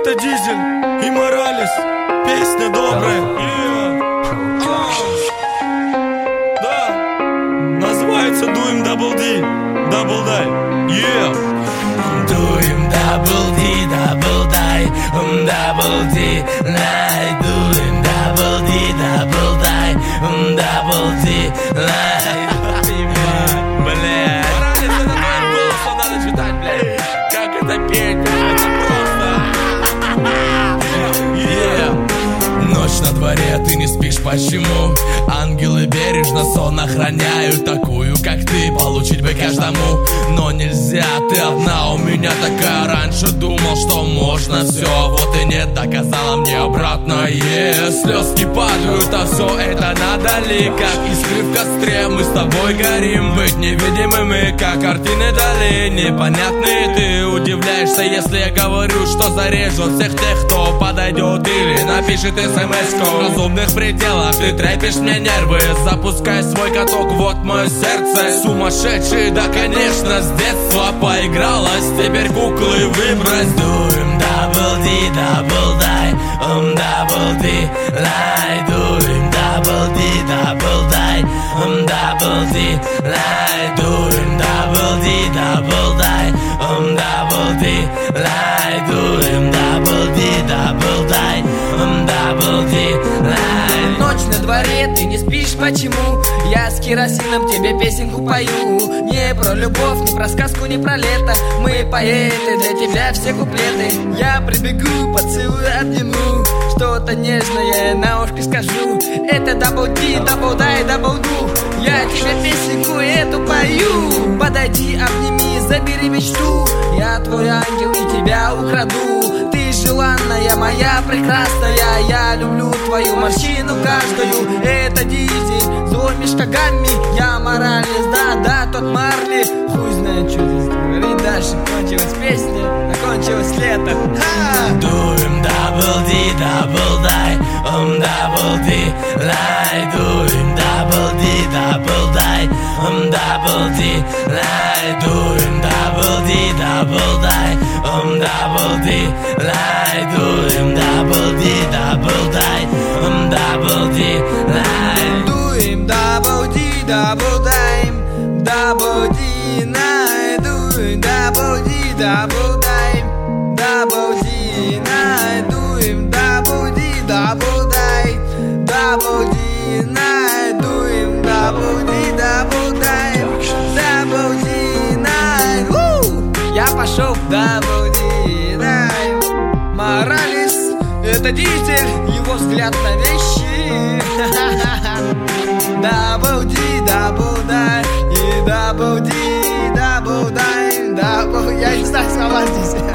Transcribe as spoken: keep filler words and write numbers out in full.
Это Дизель и Моралес, песня добрая. Yeah. А. Да, называется Дуем Double D, Double Die. Yeah. Doing double D, double die, um double D, lie. Doing double D, double die, um double D, lie. Блядь, Моралес, это твой голос, надо читать, блядь. Как это петь, блядь, это просто. Yeah. Ночь на дворе, ты не спишь, почему? Ангелы бережно сон охраняют такую, как ты, получить бы каждому. Но нельзя, ты одна у меня такая. Раньше думал, что можно все, вот и нет, доказала мне обратное. Слезки падают, а все это надо ли? Как искры в костре, мы с тобой горим. Быть невидимыми, как картины дали. Непонятные, ты удивляешься, если я говорю, что зарежу всех тех, кто подойдет или напишет смс-ку. В разумных пределах ты трепишь мне нервы. Запускай свой каток, вот мое сердце. Сумасшедший, да конечно, с детства поигралась. Теперь куклы выбрось. Doing double D, double die, um double D, lie. Doing double D, double die, um double D, lie. Doing double D, double die, um double D, lie. Doing double D, double die, um double D, lie. Ночь на дворе, ты не спишь, почему? Я с керосином тебе песенку пою. Не про любовь, не про сказку, не про лето. Мы поэты, для тебя все куплеты. Я прибегу, поцелую, обниму. Что-то нежное на ушко скажу. Это double D, double die, double do. Я тебе песенку эту пою. Подойди, обними, забери мечту. Я твой ангел и тебя украду. Ты желанная, моя прекрасная. Я люблю твою морщину каждую. Это Дизель, злыми шагами. Я Моралес, да-да, тот Марли. Хуй знает, что здесь говорить дальше. Кончилась песня, закончилось лето. Ха! Doing double D, double die, um double D, lie. Doing double D, double die, um double D, lie. Doing double D, double die, um double D, lie. Doing double D, double die, um double D, lie. Doing double D, double dime, double D, night. Doing double D, double dime, double D, night. Doing double D, double dime, double D, night. Doing double D, double dime, double D, night. Woo! Я пошел в double D, dime. Моралес, это Дизель, его взгляд на вещи. Double D, double die, и double D, double die, double... Я не знаю слова здесь.